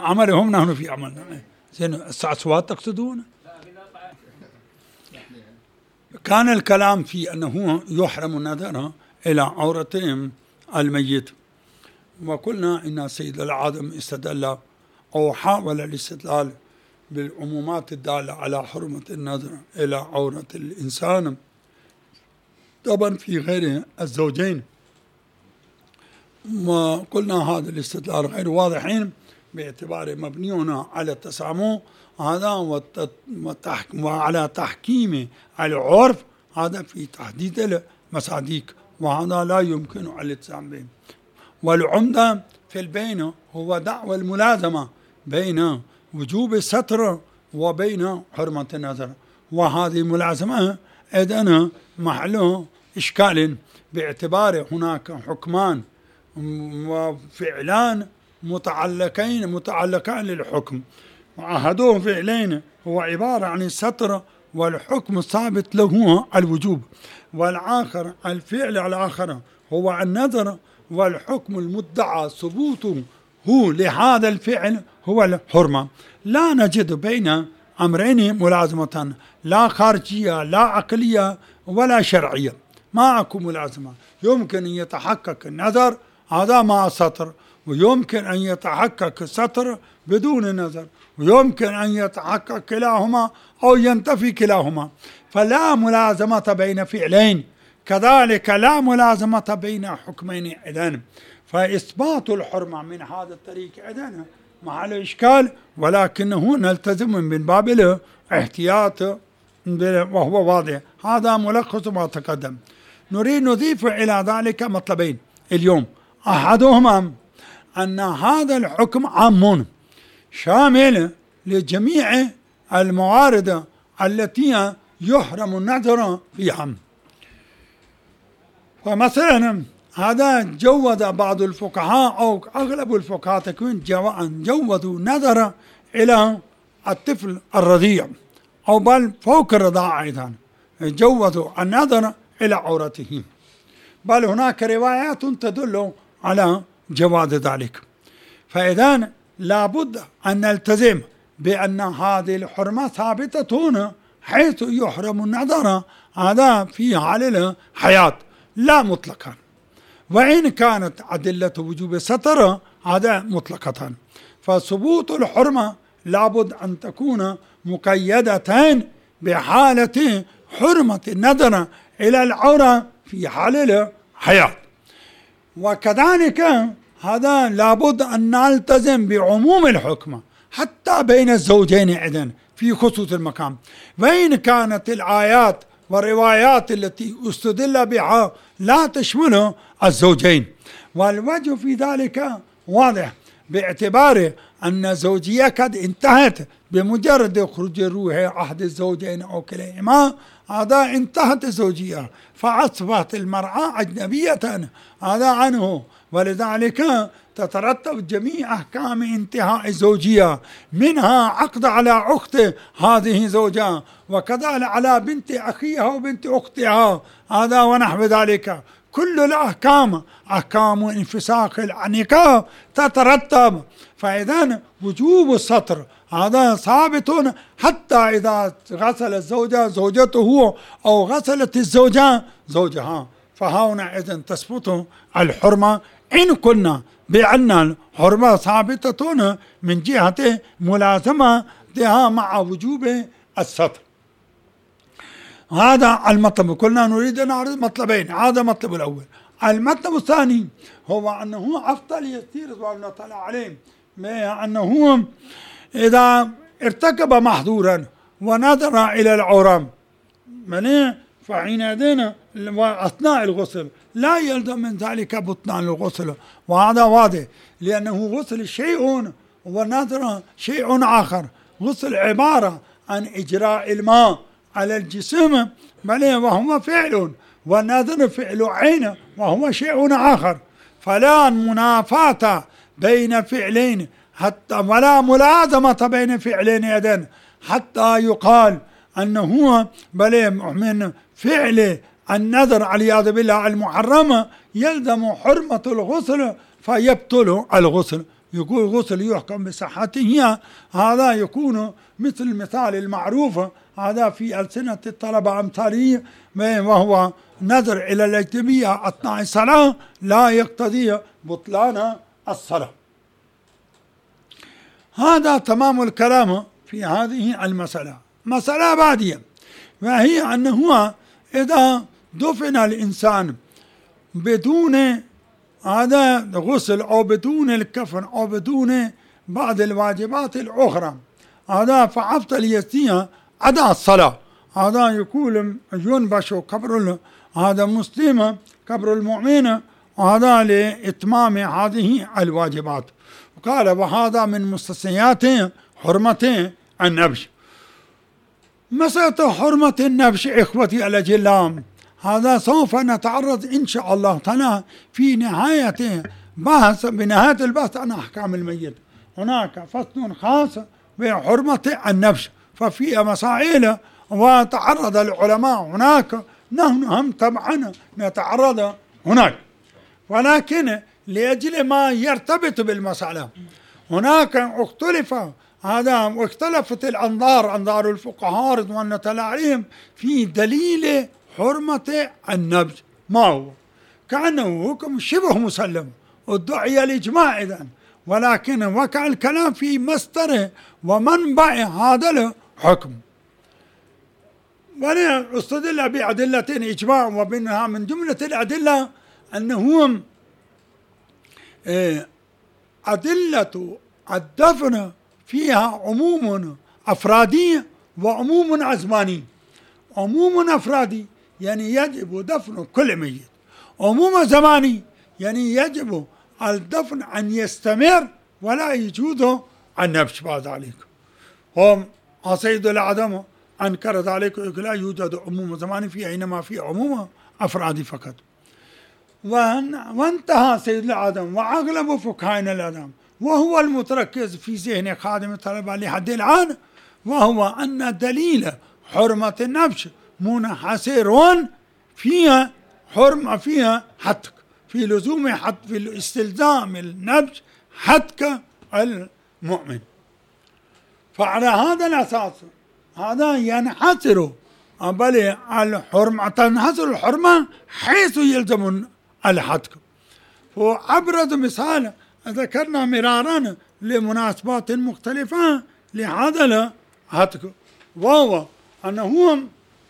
عملهم نحن في عملنا. زين السعسوات تقصدون؟ كان الكلام في أنه يحرم النظر إلى عورتهم الميت، وقلنا إن سيد العالم استدل أو حاول الاستدلال بالعمومات الدالة على حرمة النظر إلى عورة الإنسان طبعا في غير الزوجين، وقلنا هذا الاستدلال غير واضحين باعتباره مبني على التسامح هذا وعلى تحكيم العرف هذا في تحديد المصادق، وهذا لا يمكن الالتزام به. والعمدة في البين هو دعوى الملازمة بين وجوب الستر وبين حرمة النظر، وهذه الملازمة إذن محله إشكال باعتبار هناك حكمان وفعلان متعلقان للحكم، وأحدهم فعلين هو عبارة عن الستر والحكم الثابت له الوجوب، والآخر الفعل الآخر هو النظر والحكم المدعى ثبوته لهذا الفعل هو الحرمة. لا نجد بين أمرين ملازمة، لا خارجية لا عقلية ولا شرعية، ما أكو ملازمة. يمكن أن يتحقق النظر هذا مع السطر، ويمكن أن يتحقق السطر بدون نظر، ويمكن أن يتحقق كلاهما أو ينتفي كلاهما، فلا ملازمة بين فعلين، كذلك لا ملازمة بين حكمين إذن، فإثبات الحرمة من هذا الطريق إذن محل إشكال، ولكنه نلتزم من باب الاحتياط وهو واضح. هذا ملخص ما تقدم. نريد نضيف إلى ذلك مطلبين اليوم، أحدهما أن هذا الحكم عام شامل لجميع الموارد التي يحرم النظر فيها. فمثلا هذا جوز بعض الفقهاء أو أغلب الفقهاء تكون جوزوا نظر إلى الطفل الرضيع أو بل فوق الرضاعة أيضا، جوزوا النظر إلى عورته، بل هناك روايات تدل على جواز ذلك. فإذا لابد أن نلتزم بأن هذه الحرمة ثابتة هنا، حيث يحرم النظر هذا في حال الحياة لا مطلقا، وإن كانت أدلة وجوب الستر هذا مطلقة، فثبوت الحرمة لابد أن تكون مقيدة بحالة حرمة النظر إلى العورة في حال الحياة. وكذلك هذا لابد أن نلتزم بعموم الحكم حتى بين الزوجين إذن في خصوص المقام، وإن كانت الآيات والروايات التي استدل بها لا تشمل الزوجين. والوجه في ذلك واضح باعتبار أن الزوجية قد انتهت بمجرد خروج روح أحد الزوجين أو كليهما، هذا انتهت الزوجية فأصبحت المرأة أجنبية هذا عنه، ولذلك تترتب جميع أحكام انتهاء الزوجية، منها عقد على أخت هذه زوجة، وكذا على بنت أخيها وبنت أختها هذا ونحو ذلك. كل الأحكام أحكام انفساخ النكاح تترتب، فإذا وجوب الستر هذا ثابت حتى إذا غسل الزوجة زوجته أو غسلت الزوجة زوجها، فهنا إذن تثبت الحرمة إن كنا بأن الحرمة ثابتة من جهة ملازمتها مع وجوب الستر. هذا المطلب. كنا نريد أن نعرض مطلبين، هذا المطلب الأول. المطلب الثاني هو أنه أفضل يسير رضوان الله تعالى عليه أنه إذا ارتكب محظورا ونظر إلى العورة فحينئذ وأثناء الغسل لا يلزم من ذلك بطلان الغسل، وهذا واضح، لأنه غسل شيء والنظر شيء آخر. غسل عبارة عن إجراء الماء على الجسم وهو فعل، والنظر فعل عين وهو شيء آخر، فلا منافاة بين فعلين حتى ولا ملازمة بين فعلين أيضا حتى يقال أنه من فعل النظر والعياذ بالله المحرمة يلزم حرمة الغسل فيبطل الغسل، يقول غسل يحكم بصحته، هذا يكون مثل المثال المعروف هذا في ألسنة الطلبة أمثالية، وهو نظر إلى الأجنبية أثناء الصلاة لا يقتضي بطلان الصلاة. هذا تمام الكلام في هذه المسألة. مسألة بعدية، وهي أنه إذا دفن الإنسان بدون هذا غسل أو بدون الكفن أو بدون بعض الواجبات الأخرى، هذا فأفضل يستطيع أداء الصلاة. هذا يقول ينبش قبر هذا مسلم قبر المؤمن، وهذا لإتمام هذه الواجبات. وقال وهذا من مستثنيات حرمة النبش. مسألة حرمة النبش إخوتي الأجلاء، هذا سوف نتعرض إن شاء الله تعالى في نهاية بنهاية البحث عن أحكام الميت. هناك فصل خاص بحرمة النبش، ففي مسائل وتعرض العلماء هناك، نحن هم طبعا نتعرض هناك، ولكن لأجل ما يرتبط بالمسألة هناك اختلف هذا، واختلفت الأنظار، أنظار الفقهاء رضوان الله عليهم في دليل حرمة النبش ما هو، كأنه حكم شبه مسلم وادعي الإجماع إذن، ولكن وقع الكلام في مصدر ومنبع هذا الحكم. واستدل بأدلة إجماع، ومنها من جملة الأدلة أنهم أدلة الدفن فيها عموم أفرادي وعموم أزماني. عموم أفرادي يعني يجب دفن كل ميت، عموم زماني يعني يجب الدفن أن يستمر ولا يجوز النبش بعد ذلك. هم سيد العدم أنكر ذلك، لا يوجد عموم زماني فيه، إنما في عموم أفرادي فقط. وانتهى سيد العدم وأغلب فقهاء العدم، وهو المتركز في ذهن خادم الطلبة لحد الآن، وهو أن دليل حرمة النبش منحصر فيها حرمة، فيها حتك، في لزوم حتك، في استلزام النبش حتك المؤمن. فعلى هذا الأساس هذا ينحصر، بل الحرمة تنحصر الحرمة حيث يلزم الحتك. وأبرز مثال ذكرنا مرارا لمناسبات مختلفة لهذا الحتك، وهو أنه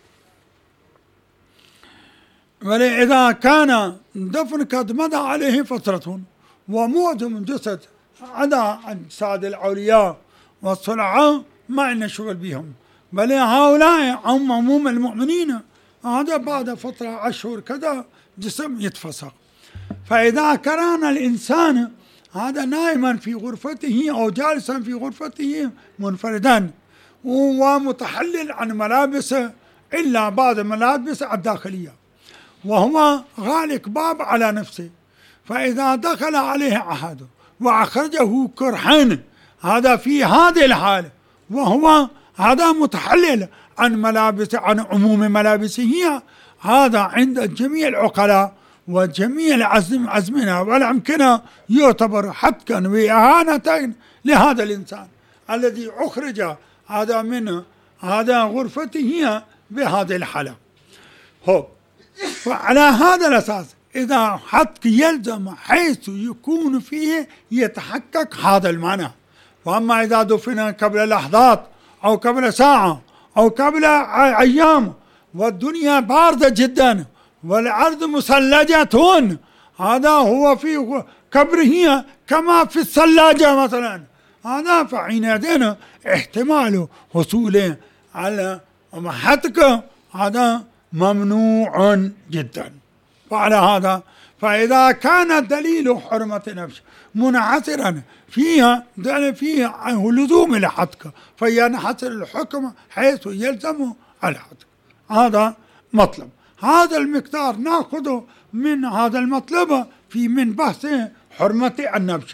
إذا كان دفن قد مضى عليه فترة ومعظم جسد عدا أجساد الأولياء والصلعاء ما عندنا شغل بهم، بل هؤلاء عموم المؤمنين هذا بعد فترة أشهر كذا جسم يتفسخ. فإذا كان الإنسان هذا نائما في غرفته أو جالسا في غرفته منفردا ومتحلل عن ملابسه إلا بعض الملابس الداخلية، وهو غالق باب على نفسه، فإذا دخل عليه أحد وأخرجه كرحا هذا في هذه الحالة وهو هذا متحلل عن ملابسه، عن عموم ملابسه، هذا عند جميع العقلاء وجميع الأزمنة والأمكنة يعتبر حتكا وإهانة لهذا الإنسان الذي أخرج هذا من هذا غرفته بهذه الحالة. فعلى هذا الأساس إذا حتك يلزم حيث يكون فيه يتحقق هذا المعنى. وأما إذا دفن قبل لحظات أو قبل ساعة أو قبل أيام والدنيا باردة جدا والأرض مثلجة، هذا هو في قبره كما في الثلاجة مثلا، هذا فحينئذ احتمال حصول على حتك هذا ممنوع جدا. وعلى هذا فإذا كان دليل حرمة النبش منحصرا فيها لزوم الحتك فينحصر الحكم حيث يلزم الحتك. هذا مطلب، هذا المقدار نأخذه من هذا المطلب في من بحث حرمة النبش.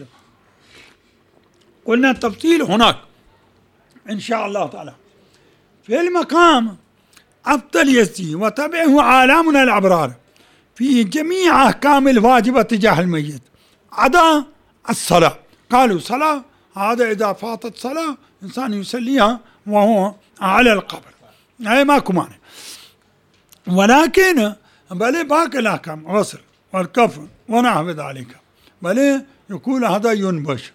قلنا التفصيل هناك إن شاء الله تعالى. في المقام أفضل يسي وتبعه عالمنا الأبرار في جميع أحكام الواجبة تجاه الميت عدا الصلاة، قالوا صلاة، هذا إذا فاتت صلاة إنسان يصليها وهو على القبر، أي ماكو مانع. ولكن بل باقي الأحكام غسل والكفن ونحو ذلك بل يقول هذا ينبش.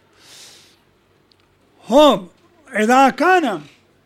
هم إذا كان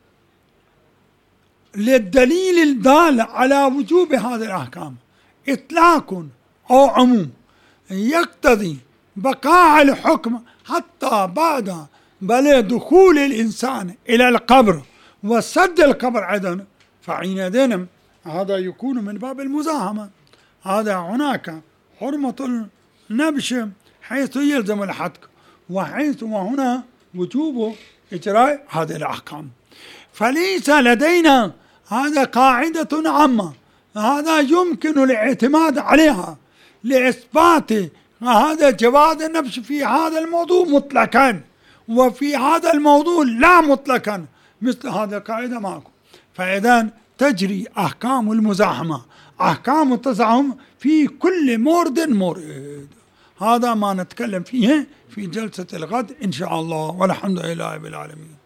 للدليل الدال على وجوب هذه الأحكام إطلاق أو عموم يقتضي بقاء الحكم حتى بعد بل دخول الإنسان إلى القبر وسد القبر أيضا، فحينئذ هذا يكون من باب المزاحمة. هذا هناك حرمة النبش حيث يلزم الحدق، وحيث وهنا وجوب إجراء هذه الأحكام. فليس لدينا هذا قاعدة عامة هذا يمكن الاعتماد عليها لإثبات هذا جواز النبش في هذا الموضوع مطلقا، وفي هذا الموضوع لا مطلقا، مثل هذا القاعدة معكم. فإذا تجري أحكام المزاحمة أحكام التزاحم في كل مورد مورد. هذا ما نتكلم فيه في جلسة الغد إن شاء الله، والحمد لله رب العالمين.